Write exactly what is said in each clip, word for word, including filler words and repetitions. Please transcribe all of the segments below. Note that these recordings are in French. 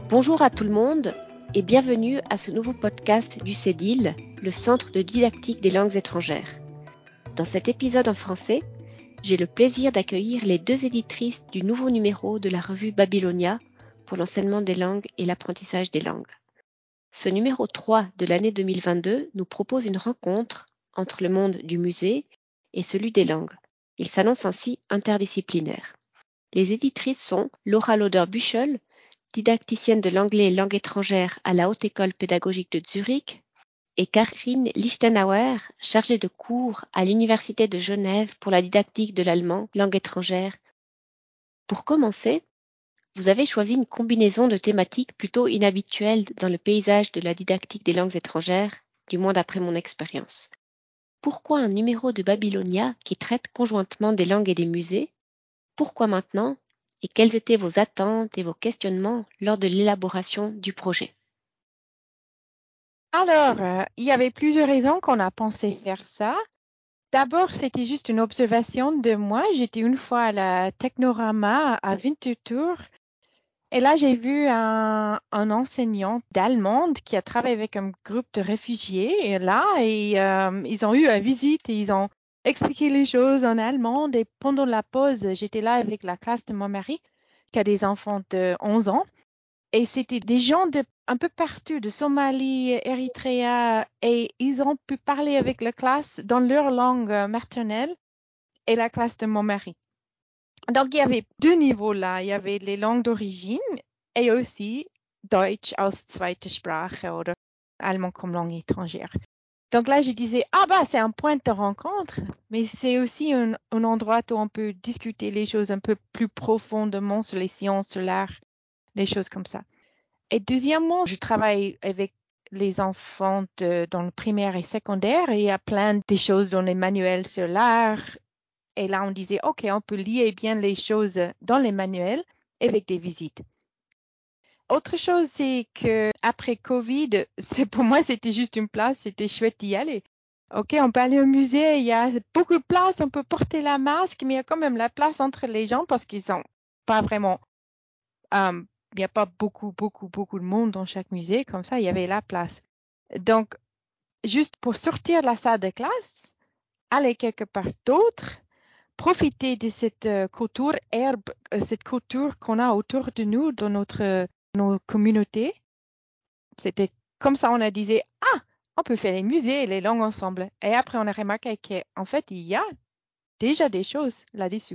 Bonjour à tout le monde et bienvenue à ce nouveau podcast du CEDIL, le Centre de didactique des langues étrangères. Dans cet épisode en français, j'ai le plaisir d'accueillir les deux éditrices du nouveau numéro de la revue Babylonia pour l'enseignement des langues et l'apprentissage des langues. Ce numéro trois de l'année deux mille vingt-deux nous propose une rencontre entre le monde du musée et celui des langues. Il s'annonce ainsi interdisciplinaire. Les éditrices sont Laura Lauder-Büchel, didacticienne de l'anglais et langue étrangère à la Haute École pédagogique de Zurich, et Karine Lichtenauer, chargée de cours à l'Université de Genève pour la didactique de l'allemand, langue étrangère. Pour commencer, vous avez choisi une combinaison de thématiques plutôt inhabituelles dans le paysage de la didactique des langues étrangères, du moins d'après mon expérience. Pourquoi un numéro de Babylonia qui traite conjointement des langues et des musées? Pourquoi maintenant? Et quelles étaient vos attentes et vos questionnements lors de l'élaboration du projet? Alors, euh, il y avait plusieurs raisons qu'on a pensé faire ça. D'abord, c'était juste une observation de moi. J'étais une fois à la Technorama à Winterthur et là, j'ai vu un, un enseignant d'allemande qui a travaillé avec un groupe de réfugiés. Et là, et, euh, ils ont eu une visite et ils ont expliqué les choses en allemand. Et pendant la pause, j'étais là avec la classe de mon mari qui a des enfants de onze ans. Et c'était des gens de un peu partout, de Somalie, Érythrée, et ils ont pu parler avec la classe dans leur langue maternelle et la classe de mon mari. Donc, il y avait deux niveaux là. Il y avait les langues d'origine et aussi Deutsch als zweite Sprache oder allemand comme langue étrangère. Donc là, je disais, ah bah, c'est un point de rencontre, mais c'est aussi un, un endroit où on peut discuter les choses un peu plus profondément sur les sciences, sur l'art, les choses comme ça. Et deuxièmement, je travaille avec les enfants de, dans le primaire et secondaire et il y a plein de choses dans les manuels sur l'art. Et là, on disait, OK, on peut lier bien les choses dans les manuels avec des visites. Autre chose, c'est que après Covid, c'est, pour moi, c'était juste une place, c'était chouette d'y aller. OK, on peut aller au musée, il y a beaucoup de place, on peut porter la masque, mais il y a quand même la place entre les gens parce qu'ils sont pas vraiment... Um, il n'y a pas beaucoup, beaucoup, beaucoup de monde dans chaque musée. Comme ça, il y avait la place. Donc, juste pour sortir de la salle de classe, aller quelque part d'autre, profiter de cette euh, culture herbe, euh, cette culture qu'on a autour de nous, dans notre, euh, nos communautés. C'était comme ça, on a dit, ah, on peut faire les musées et les langues ensemble. Et après, on a remarqué qu'en fait, il y a déjà des choses là-dessus.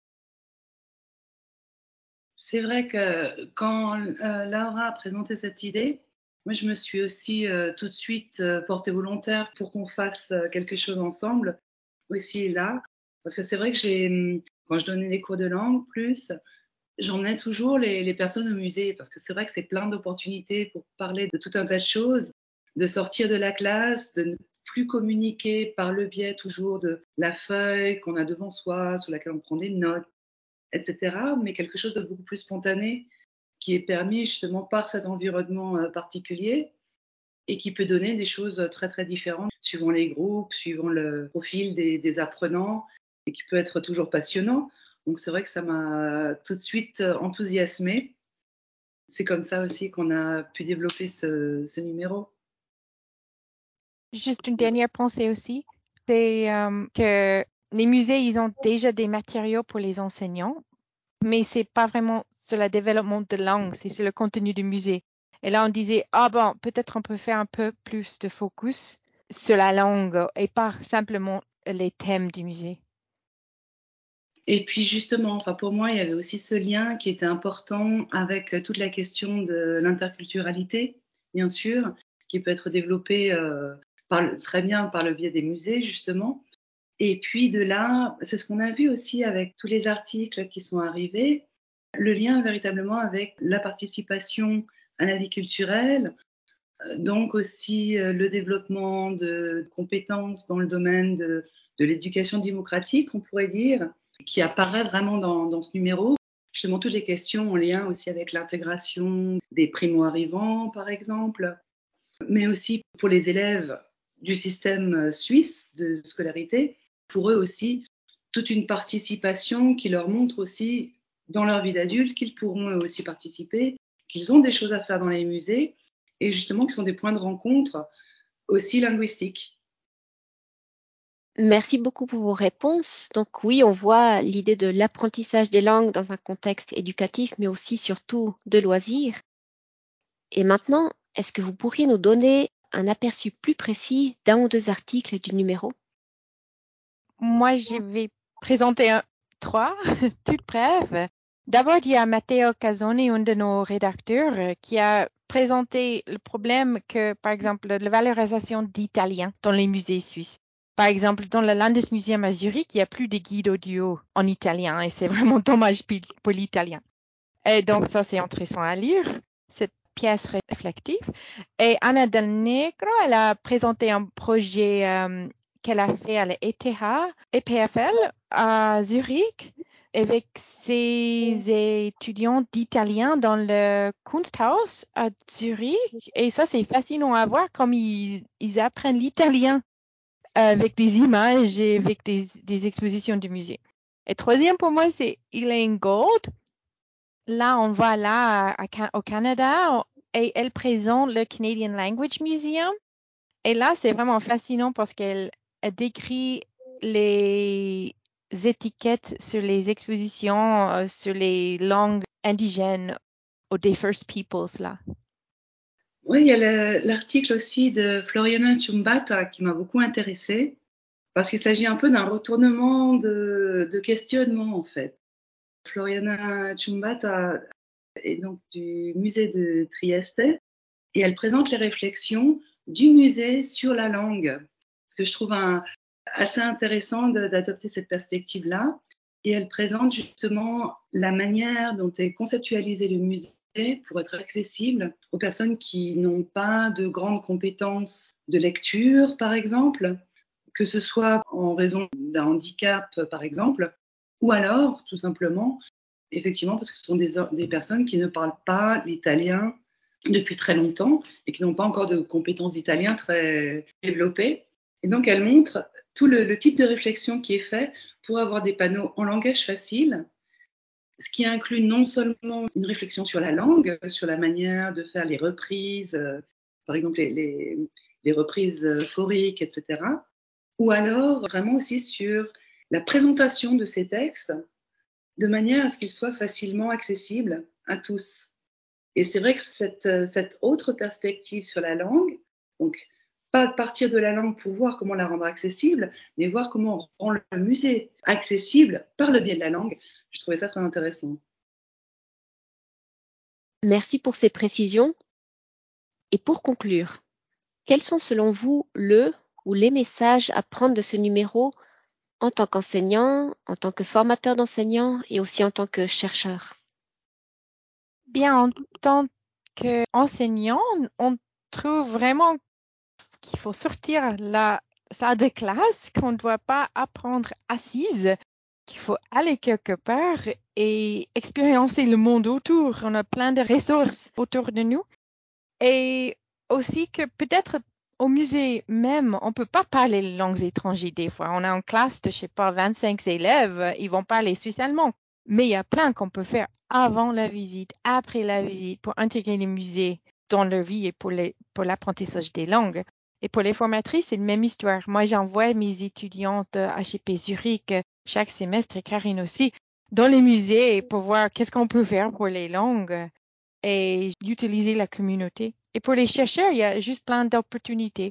C'est vrai que quand euh, Laura a présenté cette idée, moi je me suis aussi euh, tout de suite euh, portée volontaire pour qu'on fasse euh, quelque chose ensemble, aussi là. Parce que c'est vrai que j'ai, quand je donnais des cours de langue, plus, j'emmenais toujours les, les personnes au musée, parce que c'est vrai que c'est plein d'opportunités pour parler de tout un tas de choses, de sortir de la classe, de ne plus communiquer par le biais toujours de la feuille qu'on a devant soi, sur laquelle on prend des notes, et cetera, mais quelque chose de beaucoup plus spontané qui est permis justement par cet environnement euh, particulier et qui peut donner des choses très très différentes suivant les groupes, suivant le profil des, des apprenants et qui peut être toujours passionnant. Donc c'est vrai que ça m'a tout de suite enthousiasmée. C'est comme ça aussi qu'on a pu développer ce, ce numéro. Juste une dernière pensée aussi, c'est euh, que les musées, ils ont déjà des matériaux pour les enseignants, mais c'est pas vraiment sur le développement de langue, c'est sur le contenu du musée. Et là, on disait, ah bon, peut-être on peut faire un peu plus de focus sur la langue et pas simplement les thèmes du musée. Et puis justement, enfin pour moi, il y avait aussi ce lien qui était important avec toute la question de l'interculturalité, bien sûr, qui peut être développée euh, par le, très bien par le biais des musées, justement. Et puis de là, c'est ce qu'on a vu aussi avec tous les articles qui sont arrivés, le lien véritablement avec la participation à la vie culturelle, donc aussi euh, le développement de compétences dans le domaine de, de l'éducation démocratique, on pourrait dire, qui apparaît vraiment dans, dans ce numéro. Justement, toutes les questions en lien aussi avec l'intégration des primo-arrivants, par exemple, mais aussi pour les élèves du système suisse de scolarité, pour eux aussi, toute une participation qui leur montre aussi, dans leur vie d'adulte, qu'ils pourront eux aussi participer qu'ils ont des choses à faire dans les musées et justement qui sont des points de rencontre aussi linguistiques. Merci beaucoup pour vos réponses. Donc oui, on voit l'idée de l'apprentissage des langues dans un contexte éducatif, mais aussi surtout de loisirs. Et maintenant, est-ce que vous pourriez nous donner un aperçu plus précis d'un ou deux articles du numéro? Moi, je vais présenter un, trois, toutes brèves. D'abord, il y a Matteo Casoni, un de nos rédacteurs, euh, qui a présenté le problème que, par exemple, la valorisation d'italien dans les musées suisses. Par exemple, dans le Landesmuseum à Zurich, il n'y a plus de guides audio en italien et c'est vraiment dommage pour l'italien. Et donc, ça, c'est intéressant à lire, cette pièce réflexive. Et Anna Del Negro, elle a présenté un projet euh, qu'elle a fait à l'E T H, E P F L, à Zurich, avec ses étudiants d'italien dans le Kunsthaus à Zurich. Et ça, c'est fascinant à voir comme ils, ils apprennent l'italien avec des images et avec des, des expositions du musée. Et troisième pour moi, c'est Elaine Gold. Là, on va là à, à, au Canada et elle présente le Canadian Language Museum. Et là, c'est vraiment fascinant parce qu'elle elle décrit les étiquettes sur les expositions, euh, sur les langues indigènes ou des First Peoples là. Oui, il y a le, l'article aussi de Floriana Chumbata qui m'a beaucoup intéressée parce qu'il s'agit un peu d'un retournement de, de questionnement en fait. Floriana Chumbata est donc du musée de Trieste et elle présente les réflexions du musée sur la langue. Ce que je trouve un, assez intéressant de, d'adopter cette perspective-là. Et elle présente justement la manière dont est conceptualisé le musée pour être accessible aux personnes qui n'ont pas de grandes compétences de lecture, par exemple, que ce soit en raison d'un handicap, par exemple, ou alors, tout simplement, effectivement, parce que ce sont des, des personnes qui ne parlent pas l'italien depuis très longtemps et qui n'ont pas encore de compétences d'italien très développées. Et donc, elle montre tout le, le type de réflexion qui est fait pour avoir des panneaux en langage facile, ce qui inclut non seulement une réflexion sur la langue, sur la manière de faire les reprises, euh, par exemple les, les, les reprises phoriques, et cetera, ou alors vraiment aussi sur la présentation de ces textes de manière à ce qu'ils soient facilement accessibles à tous. Et c'est vrai que cette, cette autre perspective sur la langue, donc pas partir de la langue pour voir comment la rendre accessible, mais voir comment on rend le musée accessible par le biais de la langue, je trouvais ça très intéressant. Merci pour ces précisions. Et pour conclure, quels sont selon vous le ou les messages à prendre de ce numéro en tant qu'enseignant, en tant que formateur d'enseignants et aussi en tant que chercheur? Bien, en tant qu'enseignant, on trouve vraiment qu'il faut sortir la salle de classe, qu'on ne doit pas apprendre assise, qu'il faut aller quelque part et expérimenter le monde autour. On a plein de ressources autour de nous. Et aussi que peut-être au musée même, on ne peut pas parler les langues étrangères des fois. On a une classe de, je sais pas, vingt-cinq élèves, ils vont parler suisse-allemand. Mais il y a plein qu'on peut faire avant la visite, après la visite, pour intégrer les musées dans leur vie et pour, les, pour l'apprentissage des langues. Et pour les formatrices, c'est la même histoire. Moi, j'envoie mes étudiantes à H E P Zurich chaque semestre, et Karine aussi, dans les musées pour voir qu'est-ce qu'on peut faire pour les langues et d'utiliser la communauté. Et pour les chercheurs, il y a juste plein d'opportunités.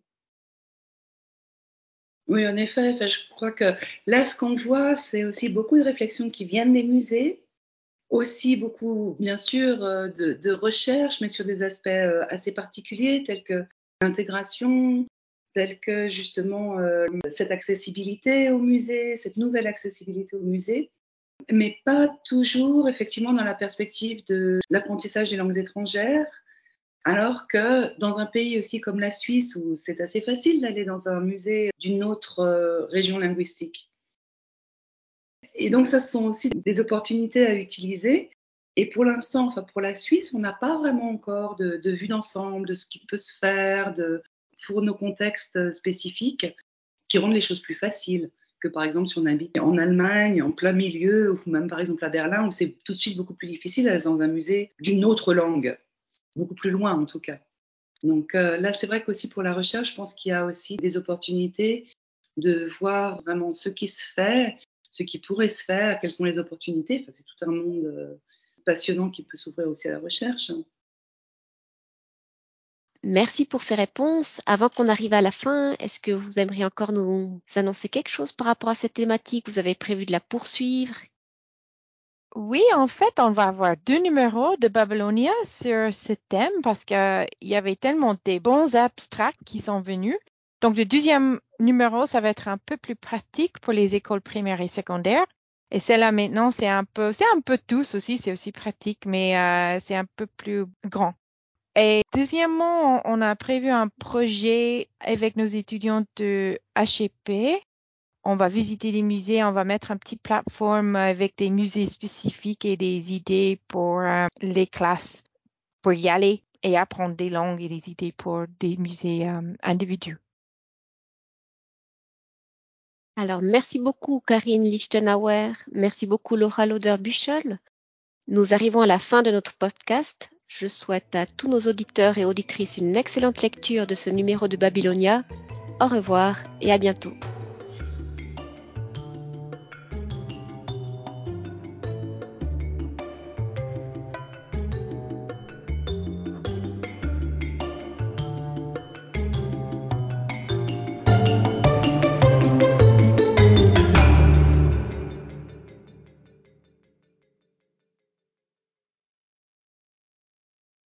Oui, en effet, enfin, je crois que là, ce qu'on voit, c'est aussi beaucoup de réflexions qui viennent des musées, aussi beaucoup, bien sûr, de, de recherche, mais sur des aspects assez particuliers, tels que l'intégration, tels que justement euh, cette accessibilité au musée, cette nouvelle accessibilité au musée, mais pas toujours effectivement dans la perspective de l'apprentissage des langues étrangères, alors que dans un pays aussi comme la Suisse, où c'est assez facile d'aller dans un musée d'une autre euh, région linguistique. Et donc, ça, ce sont aussi des opportunités à utiliser. Et pour l'instant, enfin pour la Suisse, on n'a pas vraiment encore de, de vue d'ensemble de ce qui peut se faire de, pour nos contextes spécifiques qui rendent les choses plus faciles. que par exemple si on habite en Allemagne, en plein milieu, ou même par exemple à Berlin, où c'est tout de suite beaucoup plus difficile d'aller dans un musée d'une autre langue, beaucoup plus loin en tout cas. Donc euh, là, c'est vrai qu'aussi pour la recherche, je pense qu'il y a aussi des opportunités de voir vraiment ce qui se fait, ce qui pourrait se faire, quelles sont les opportunités. Enfin, c'est tout un monde euh, passionnant qui peut s'ouvrir aussi à la recherche. Merci pour ces réponses. Avant qu'on arrive à la fin, est-ce que vous aimeriez encore nous annoncer quelque chose par rapport à cette thématique? Vous avez prévu de la poursuivre? Oui, en fait, on va avoir deux numéros de Babylonia sur ce thème parce qu'il y avait tellement des bons abstracts qui sont venus. Donc, le deuxième numéro, ça va être un peu plus pratique pour les écoles primaires et secondaires. Et celle-là, maintenant, c'est un peu, c'est un peu tous aussi, c'est aussi pratique, mais euh, c'est un peu plus grand. Et deuxièmement, on a prévu un projet avec nos étudiants de H E P. On va visiter les musées, on va mettre un petit plateforme avec des musées spécifiques et des idées pour euh, les classes, pour y aller et apprendre des langues et des idées pour des musées euh, individuels. Alors, merci beaucoup Karine Lichtenauer, merci beaucoup Laura Lauder-Buchel. Nous arrivons à la fin de notre podcast. Je souhaite à tous nos auditeurs et auditrices une excellente lecture de ce numéro de Babylonia. Au revoir et à bientôt.